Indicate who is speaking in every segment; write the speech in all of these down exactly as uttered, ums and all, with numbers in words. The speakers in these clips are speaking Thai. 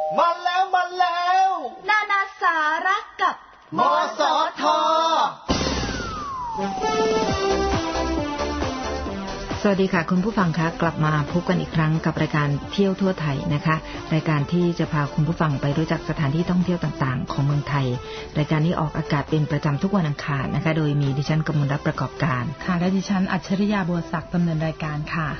Speaker 1: มาแล้วมาแล้ว
Speaker 2: นานาสาระกับ
Speaker 1: มสท.
Speaker 3: สวัสดีค่ะคุณผู้ฟังคะกลับมาพบกันอีกครั้งกับรายการเที่ยวทั่วไทยนะคะรายการที่จะพาคุณผู้ฟังไปรู้จักสถานที่ท่องเที่ยวต่างๆของเมืองไทยรายการนี้ออกอากาศเป็นประจำทุกวันอังคารนะคะโดยมีดิฉันกมลรัตน์ประกอบการ
Speaker 4: ค่ะและดิฉันอัจฉริยาบัวศักดิ์ดำเนินรายการค่ะ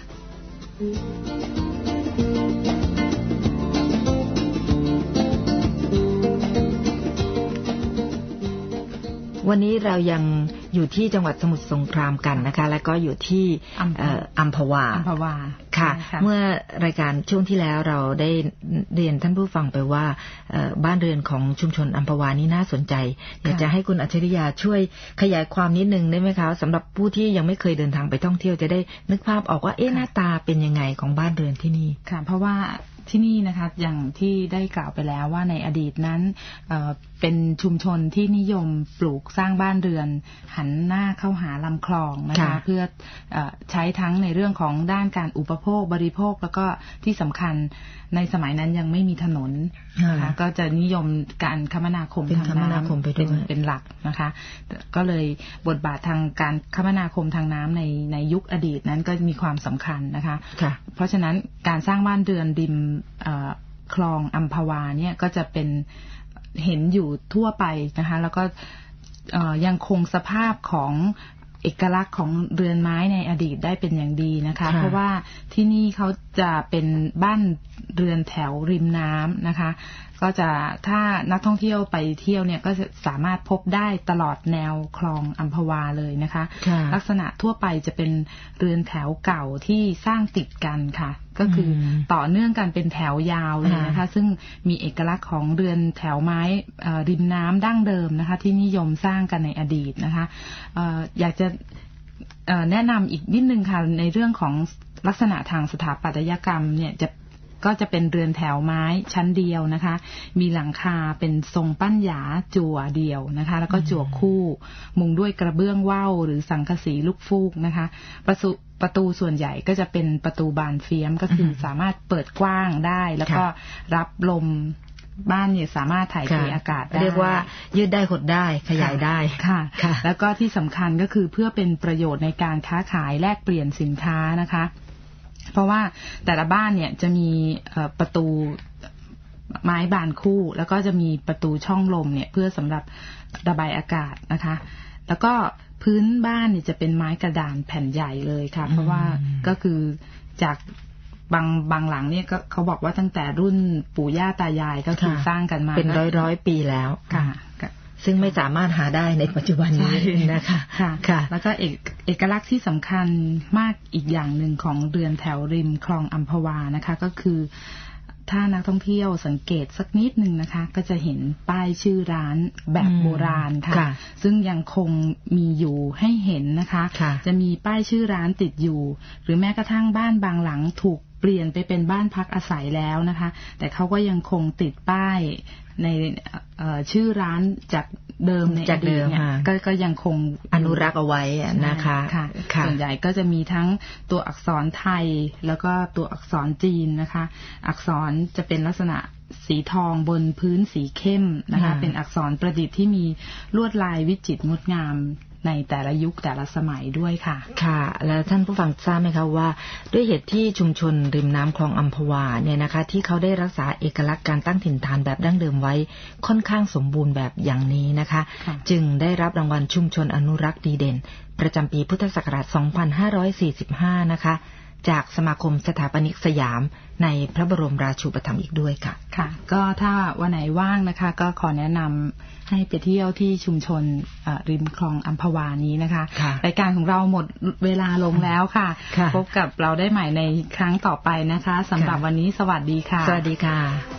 Speaker 3: วันนี้เรายังอยู่ที่จังหวัดสมุทรสงครามกันนะคะและก็อยู่ที่อัมพวา
Speaker 4: อัมพวา
Speaker 3: ค่ะเมื่อรายการช่วงที่แล้วเราได้เรียนท่านผู้ฟังไปว่าบ้านเรือนของชุมชนอัมพวานี่น่าสนใจอยากจะให้คุณอัจฉริยาช่วยขยายความนิดนึงได้ไหมคะสำหรับผู้ที่ยังไม่เคยเดินทางไปท่องเที่ยวจะได้นึกภาพออกว่าเอ๊ะหน้าตาเป็นยังไงของบ้านเรือนที่นี่
Speaker 4: ค่ะเพราะว่าที่นี่นะคะอย่างที่ได้กล่าวไปแล้วว่าในอดีตนั้นเอ่อเป็นชุมชนที่นิยมปลูกสร้างบ้านเรือนหันหน้าเข้าหาลำคลองนะคะเพื่อเอ่อใช้ทั้งในเรื่องของด้านการอุปโภคบริโภคแล้วก็ที่สำคัญในสมัยนั้นยังไม่มีถนนนะคะก็จะนิยมการคมนาคมทางน้ำเป็นเป็นหลักนะคะก็เลยบทบาททางการคมนาคมทางน้ำในในยุคอดีตนั้นก็มีความสำคัญนะคะเพราะฉะนั้นการสร้างบ้านเรือนริมคลองอัมพวาเนี่ยก็จะเป็นเห็นอยู่ทั่วไปนะคะแล้วก็ยังคงสภาพของเอกลักษณ์ของเรือนไม้ในอดีตได้เป็นอย่างดีนะคะเพราะว่าที่นี่เขาจะเป็นบ้านเรือนแถวริมน้ำนะคะก็จะถ้านักท่องเที่ยวไปเที่ยวเนี่ยก็จะสามารถพบได้ตลอดแนวคลองอัมพวาเลยนะคะลักษณะทั่วไปจะเป็นเรือนแถวเก่าที่สร้างติดกันค่ะก็คือต่อเนื่องกันเป็นแถวยาวเลยนะคะซึ่งมีเอกลักษณ์ของเรือนแถวไม้ริมน้ำดั้งเดิมนะคะที่นิยมสร้างกันในอดีตนะคะอยากจะแนะนำอีกนิดนึงค่ะในเรื่องของลักษณะทางสถาปัตยกรรมเนี่ยจะก็จะเป็นเรือนแถวไม้ชั้นเดียวนะคะมีหลังคาเป็นทรงปั้นหยาจั่วเดียวนะคะแล้วก็จั่วคู่มุงด้วยกระเบื้องว่าวหรือสังกะสีลูกฟูกนะคะประตูประตูส่วนใหญ่ก็จะเป็นประตูบานเฟียมก็คือสามารถเปิดกว้างได้แล้วก็รับลมบ้านเนี่ยสามารถถ่ายเทอากาศได้
Speaker 3: เรียกว่ายืดได้หดได้ขยายได้
Speaker 4: ค่ะแล้วก็ที่สำคัญก็คือเพื่อเป็นประโยชน์ในการค้าขายแลกเปลี่ยนสินค้านะคะเพราะว่าแต่ละบ้านเนี่ยจะมีประตูไม้บานคู่แล้วก็จะมีประตูช่องลมเนี่ยเพื่อสำหรับระบายอากาศนะคะแล้วก็พื้นบ้านเนี่ยจะเป็นไม้กระดานแผ่นใหญ่เลยค่ะเพราะว่าก็คือจากบางบางหลังเนี่ยก็เขาบอกว่าตั้งแต่รุ่นปู่ย่าตายายก็คือสร้างกันมา
Speaker 3: เป็นร้อยร้อยปีแล้ว
Speaker 4: ค่ะ
Speaker 3: ซึ่งไม่สามารถหาได้ในปัจจุบันนี้นะคะ
Speaker 4: ค่ะค่ะแล้วก็เอกเอกลักษณ์ที่สำคัญมากอีกอย่างหนึ่งของเรือนแถวริมคลองอัมพวานะคะก็คือถ้านักท่องเที่ยวสังเกตสักนิดหนึ่งนะคะก็จะเห็นป้ายชื่อร้านแบบโบราณค่ะซึ่งยังคงมีอยู่ให้เห็นนะคะจะมีป้ายชื่อร้านติดอยู่หรือแม้กระทั่งบ้านบางหลังถูกเปลี่ยนไปเป็นบ้านพักอาศัยแล้วนะคะแต่เขาก็ยังคงติดป้ายในชื่อร้านจากเดิมในอดีตเนี่ยก็ก็ยังคง
Speaker 3: อนุรักษ์เอาไว้นะคะ
Speaker 4: ส่วนใหญ่ก็จะมีทั้งตัวอักษรไทยแล้วก็ตัวอักษรจีนนะคะอักษรจะเป็นลักษณะสีทองบนพื้นสีเข้มนะคะเป็นอักษรประดิษฐ์ที่มีลวดลายวิจิตรงดงามในแต่ละยุคแต่ละสมัยด้วยค่ะ
Speaker 3: ค่ะแล้วท่านผู้ฟังทราบไหมคะว่าด้วยเหตุที่ชุมชนริมน้ำคลองอัมพวาเนี่ยนะคะที่เขาได้รักษาเอกลักษณ์การตั้งถิ่นฐานแบบดั้งเดิมไว้ค่อนข้างสมบูรณ์แบบอย่างนี้นะคะจึงได้รับรางวัลชุมชนอนุรักษ์ดีเด่นประจำปีพุทธศักราชสองพันห้าร้อยสี่สิบห้านะคะจากสมาคมสถาปนิกสยามในพระบรมราชูปถัมภ์อีกด้วยค่ะ
Speaker 4: ค่ะก็ถ้าวันไหนว่างนะคะก็ขอแนะนำให้ไปเที่ยวที่ชุมชนริมคลองอัมพวานี้นะคะรายการของเราหมดเวลาลงแล้วค่ะพบกับเราได้ใหม่ในครั้งต่อไปนะคะสำหรับวันนี้สวัสดีค่ะ
Speaker 3: สวัสดีค่ะ